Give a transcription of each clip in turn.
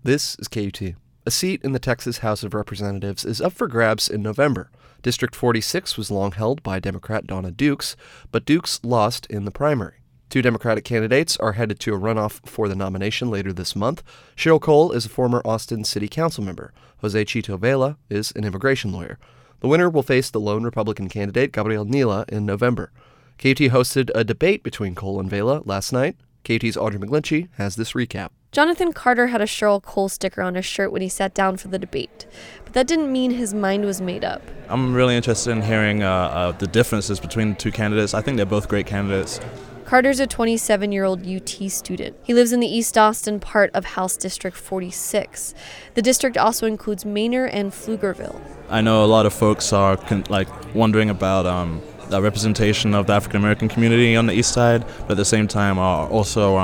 This is KUT. A seat in the Texas House of Representatives is up for grabs in November. District 46 was long held by Democrat Donna Dukes, but Dukes lost in the primary. Two Democratic candidates are headed to a runoff for the nomination later this month. Cheryl Cole is a former Austin City Council member. Jose Chito Vela is an immigration lawyer. The winner will face the lone Republican candidate, Gabriel Nila, in November. KUT hosted a debate between Cole and Vela last night. KUT's Audrey McGlinchey has this recap. Jonathan Carter had a Cheryl Cole sticker on his shirt when he sat down for the debate, but that didn't mean his mind was made up. I'm really interested in hearing the differences between the two candidates. I think they're both great candidates. Carter's a 27-year-old UT student. He lives in the East Austin part of House District 46. The district also includes Manor and Pflugerville. I know a lot of folks are wondering about the representation of the African American community on the east side, but at the same time are also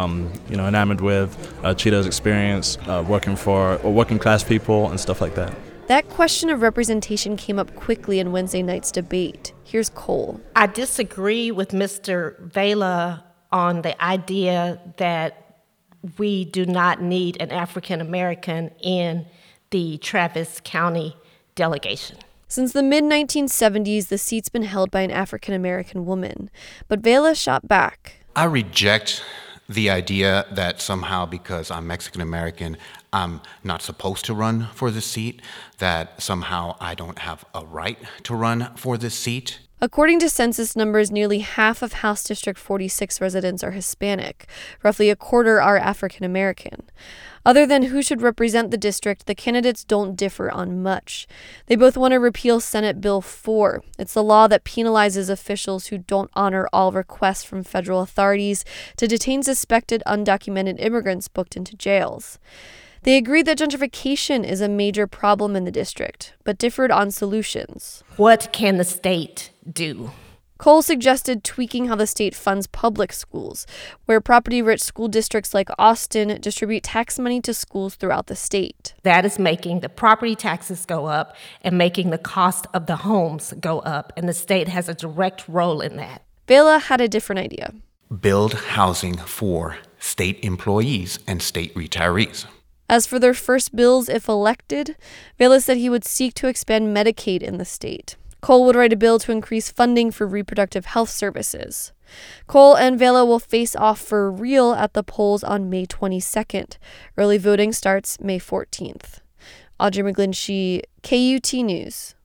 enamored with Chito's experience working for working class people and stuff like that. That question of representation came up quickly in Wednesday night's debate. Here's Cole. I disagree with Mr. Vela on the idea that we do not need an African American in the Travis County delegation. Since the mid-1970s, the seat's been held by an African-American woman, but Vela shot back. I reject the idea that somehow because I'm Mexican-American, I'm not supposed to run for the seat, that somehow I don't have a right to run for this seat. According to census numbers, nearly half of House District 46 residents are Hispanic. Roughly a quarter are African American. Other than who should represent the district, the candidates don't differ on much. They both want to repeal Senate Bill 4. It's the law that penalizes officials who don't honor all requests from federal authorities to detain suspected undocumented immigrants booked into jails. They agreed that gentrification is a major problem in the district, but differed on solutions. What can the state do? Cole suggested tweaking how the state funds public schools, where property-rich school districts like Austin distribute tax money to schools throughout the state. That is making the property taxes go up and making the cost of the homes go up, and the state has a direct role in that. Vela had a different idea. Build housing for state employees and state retirees. As for their first bills, if elected, Vela said he would seek to expand Medicaid in the state. Cole would write a bill to increase funding for reproductive health services. Cole and Vela will face off for real at the polls on May 22nd. Early voting starts May 14th. Audrey McGlinchey, KUT News.